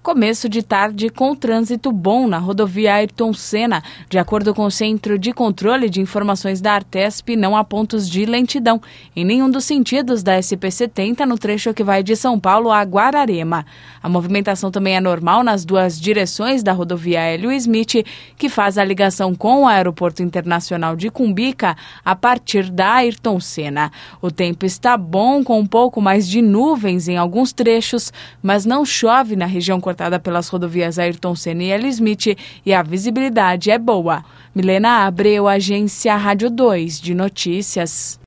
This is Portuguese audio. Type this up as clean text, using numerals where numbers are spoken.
Começo de tarde com trânsito bom na rodovia Ayrton Senna. De acordo com o Centro de Controle de Informações da Artesp, não há pontos de lentidão em nenhum dos sentidos da SP-70 no trecho que vai de São Paulo a Guararema. A movimentação também é normal nas duas direções da rodovia Hélio Smith, que faz a ligação com o Aeroporto Internacional de Cumbica a partir da Ayrton Senna. O tempo está bom, com um pouco mais de nuvens em alguns trechos, mas não chove na região cortada pelas rodovias Ayrton Senna e Hélio Smith e a visibilidade é boa. Milena Abreu, Agência Rádio 2 de Notícias.